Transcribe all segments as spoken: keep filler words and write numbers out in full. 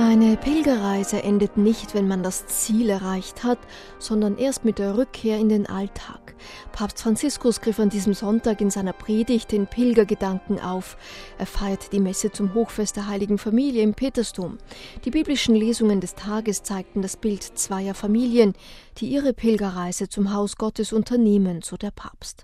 Eine Pilgerreise endet nicht, wenn man das Ziel erreicht hat, sondern erst mit der Rückkehr in den Alltag. Papst Franziskus griff an diesem Sonntag in seiner Predigt den Pilgergedanken auf. Er feiert die Messe zum Hochfest der Heiligen Familie im Petersdom. Die biblischen Lesungen des Tages zeigten das Bild zweier Familien, die ihre Pilgerreise zum Haus Gottes unternehmen, so der Papst.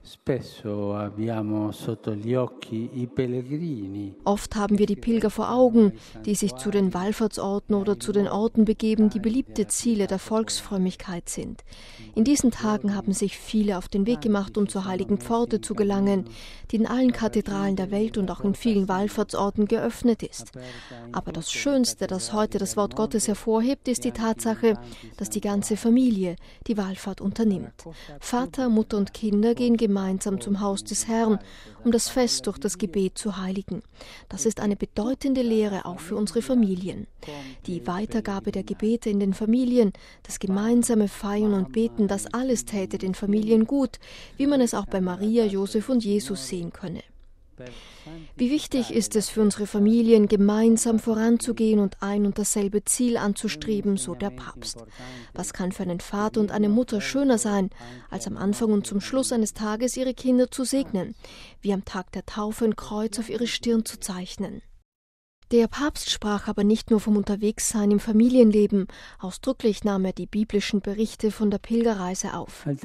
Oft haben wir die Pilger vor Augen, die sich zu den Wallfahrtsorten oder zu den Orten begeben, die beliebte Ziele der Volksfrömmigkeit sind. In diesen Tagen haben sich viele auf den Weg gemacht, um zur Heiligen Pforte zu gelangen, die in allen Kathedralen der Welt und auch in vielen Wallfahrtsorten geöffnet ist. Aber das Schönste, das heute das Wort Gottes hervorhebt, ist die Tatsache, dass die ganze Familie die Wallfahrt unternimmt. Vater, Mutter und Kinder gehen gemeinsam zum Haus des Herrn, um das Fest durch das Gebet zu heiligen. Das ist eine bedeutende Lehre auch für unsere Familien. Die Weitergabe der Gebete in den Familien, das gemeinsame Feiern und Beten, das alles täte den Familien gut, wie man es auch bei Maria, Josef und Jesus sehen könne. Wie wichtig ist es für unsere Familien, gemeinsam voranzugehen und ein und dasselbe Ziel anzustreben, so der Papst. Was kann für einen Vater und eine Mutter schöner sein, als am Anfang und zum Schluss eines Tages ihre Kinder zu segnen, wie am Tag der Taufe ein Kreuz auf ihre Stirn zu zeichnen? Der Papst sprach aber nicht nur vom Unterwegssein im Familienleben, ausdrücklich nahm er die biblischen Berichte von der Pilgerreise auf. Am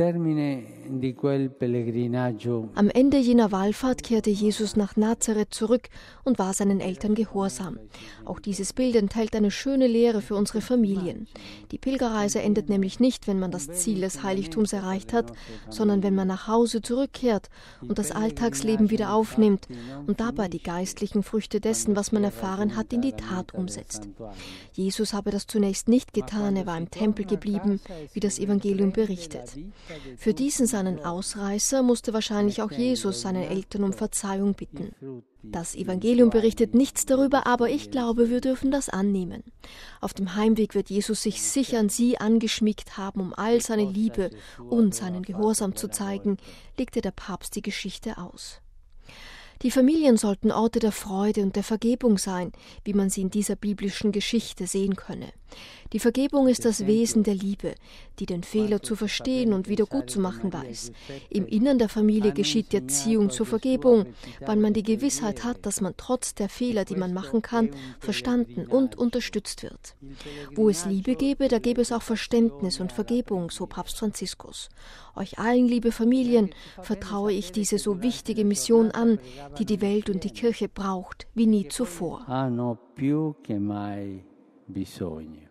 Ende jener Wallfahrt kehrte Jesus nach Nazareth zurück und war seinen Eltern gehorsam. Auch dieses Bild enthält eine schöne Lehre für unsere Familien. Die Pilgerreise endet nämlich nicht, wenn man das Ziel des Heiligtums erreicht hat, sondern wenn man nach Hause zurückkehrt und das Alltagsleben wieder aufnimmt und dabei die geistlichen Früchte dessen, was man erfahren hat, in die Tat umsetzt. Jesus habe das zunächst nicht getan, er war im Tempel geblieben, wie das Evangelium berichtet. Für diesen seinen Ausreißer musste wahrscheinlich auch Jesus seinen Eltern um Verzeihung bitten. Das Evangelium berichtet nichts darüber, aber ich glaube, wir dürfen das annehmen. Auf dem Heimweg wird Jesus sich sicher an sie angeschmiegt haben, um all seine Liebe und seinen Gehorsam zu zeigen, legte der Papst die Geschichte aus. Die Familien sollten Orte der Freude und der Vergebung sein, wie man sie in dieser biblischen Geschichte sehen könne. Die Vergebung ist das Wesen der Liebe, die den Fehler zu verstehen und wieder gut zu machen weiß. Im Innern der Familie geschieht die Erziehung zur Vergebung, weil man die Gewissheit hat, dass man trotz der Fehler, die man machen kann, verstanden und unterstützt wird. Wo es Liebe gäbe, da gäbe es auch Verständnis und Vergebung, so Papst Franziskus. Euch allen, liebe Familien, vertraue ich diese so wichtige Mission an, die die Welt und die Kirche braucht, wie nie zuvor. Hanno più che mai bisogno.